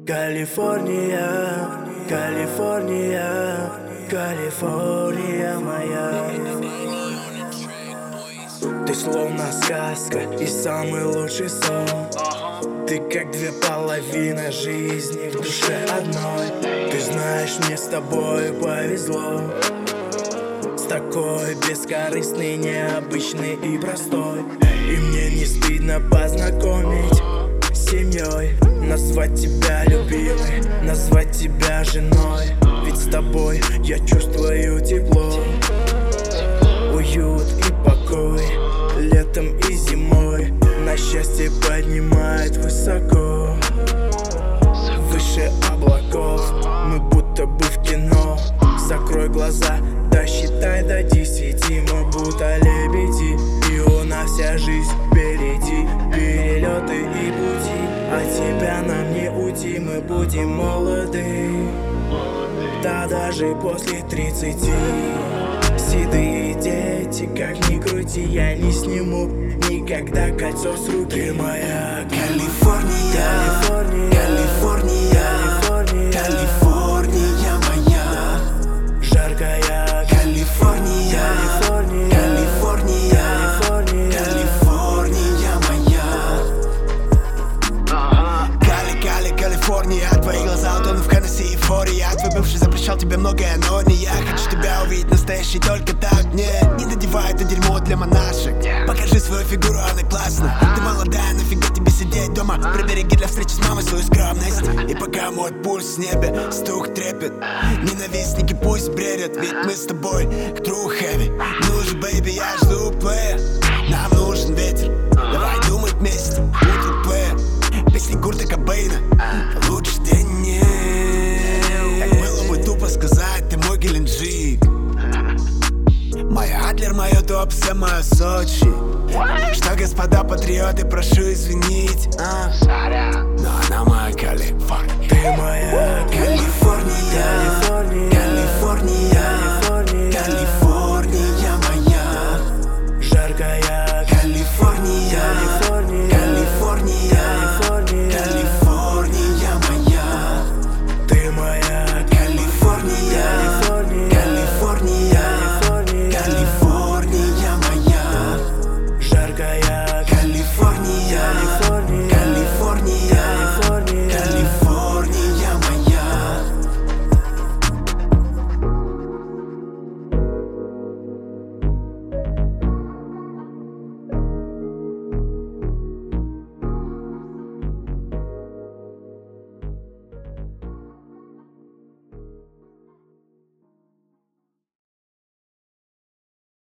Калифорния, Калифорния, Калифорния моя. Ты словно сказка и самый лучший сон. Ты как две половины жизни в душе одной. Ты знаешь, мне с тобой повезло. С такой бескорыстной, необычной и простой. И мне не стыдно познакомить с семьей. Назвать тебя любимой, назвать тебя женой. Ведь с тобой я чувствую тепло, уют и покой. Летом и зимой на счастье поднимает высоко. Выше облаков мы будто бы в кино. Закрой глаза, да считай до 10. Мы будто лебеди, и у нас вся жизнь впереди. Перелеты и пути, а тебя нам не уйти. Мы будем молоды, да даже после 30. Седые дети, как ни крути, я не сниму никогда кольцо с руки. Ты моя Калифорния, Калифорния, Калифорния, Калифорния, Калифорния моя. жаркая Калифорния, Калифорния, Калифорния, Калифорния, Калифорния моя. Калифорния, твои глаза утонут в хаосе и эйфории. Твой бывший запрещал тебе многое, но не я. Хочу тебя увидеть настоящий только так. Мне не надевай это дерьмо для монашек. Покажи свою фигуру, она классная. Ты молодая, нафига тебе сидеть дома? Прибереги для встречи с мамой свою скромность. И пока мой пульс в небе, стук трепет. Ненавистники пусть бредят, ведь мы с тобой true heavy. Ну же, бэйби, я жду плея. Нам нужен ветер, давай думать вместе. Утро плея, песни Курта Кобейна. Лучше день нет. Так было бы тупо сказать, ты мой Геленджик. Моя Адлер, мое Туапсе, мое Сочи. Что, господа патриоты, прошу извинить, но она моя Калифорния. ты моя Калифорния, Калифорния, Калифорния, Калифорния. Калифорния.